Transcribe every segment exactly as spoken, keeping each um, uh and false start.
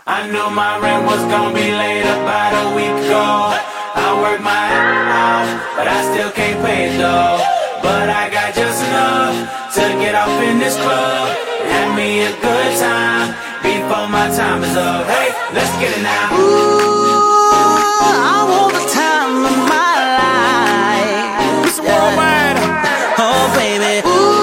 I knew my rent was gonna be late about a week ago. I worked my ass off, but I still can't pay it though. But I got just enough to get off in this club and have me a good time before my time is up. Hey, let's get it now. Ooh, I want the time of my life. It's worldwide. Oh baby.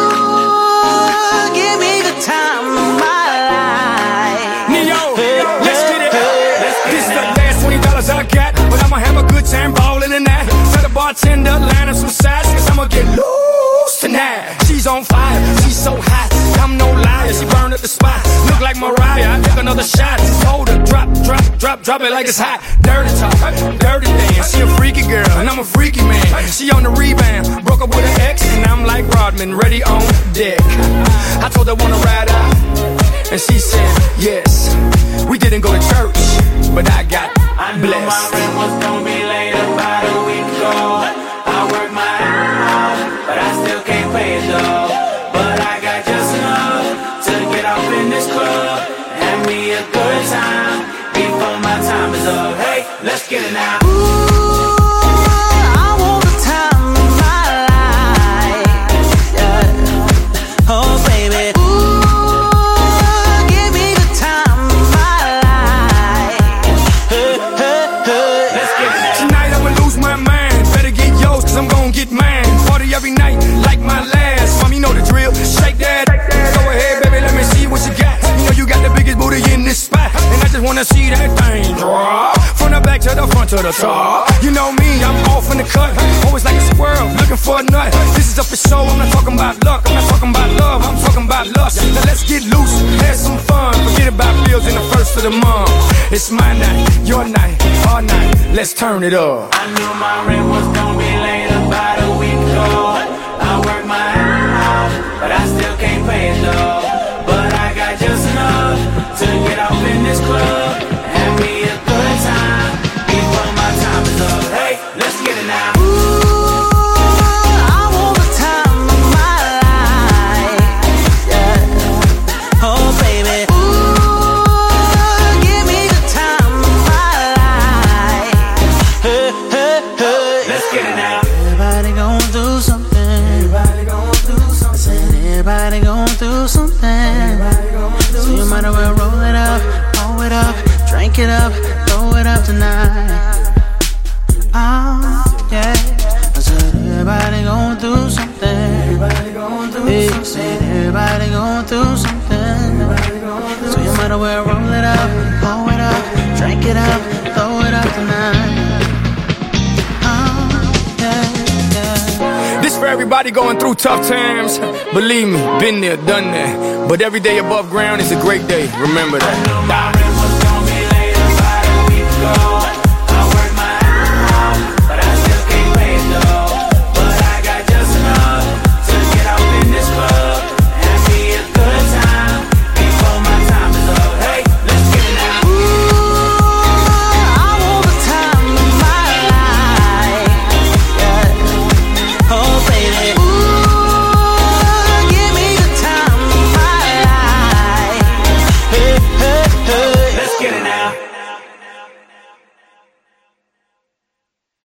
Ooh, give me the time of my life. Neo, let's get it. This is the last twenty dollars I got, but I'ma have a good time ballin' in that. Tell the bartender line up some sides, cause I'ma get loose tonight. She's on fire, she's so hot, I'm no liar, she burned up the spot. Look like Mariah, I took another shot. Hold her, drop, drop, drop, drop it like it's hot. Dirty talk, dirty dance. She a freaky girl, and I'm a freaky man. She on the rebound, broke up with an ex, and I'm like Rodman, ready on deck. I told her wanna ride out, and she said yes. We didn't go to church, but I got I knew blessed. my rent was gonna be late about a week ago. I worked my ass off, but I still can't pay it though. But I got just enough to get off in this club and have me a good time before my time is up. Hey, let's get it now. Ooh, I want the time of my life. Yeah. Oh baby. Ooh, give me the time of my life. Hey, hey, hey. Let's get it now. Tonight I'ma lose my mind. Better get yours, cause I'm gon' get mine. Party every night, like my last. Mom, you know the drill. Shake that. Go ahead, baby, let me see what you got. You know you got the biggest booty in this spot, and I just wanna see that thing drop. From the back to the front to the top. You know me, I'm off in the cut. Always like a squirrel, looking for a nut. This is up for show, I'm not talking about luck. I'm not talking about love, I'm talking about lust. Now let's get loose, have some fun. Forget about bills in the first of the month. It's my night, your night, our night. Let's turn it up. I knew my rent was gonna be late about a week ago. I worked my ass off, but I still can't pay it though. But I got just enough to get off in this club and have me a good time before my time is up. Hey, let's get it now. Ooh, I want the time of my life. Yeah. Oh baby. Ooh, give me the time of my life. Hey, hey, hey. Let's get it now. Everybody gon' do something. Everybody gon' do something. Everybody gon' do something. So you might as well roll it up, roll it up, drink it up, throw it up tonight. Oh, yeah. I said everybody gon' do something. Everybody gon' do hey, something. Said everybody gon' do something. So you might as well roll it up, roll it up, drink it up, throw it up tonight. This for everybody going through tough times. Believe me, been there, done that. But every day above ground is a great day. Remember that. I knew my rent was gonna be late about a week ago.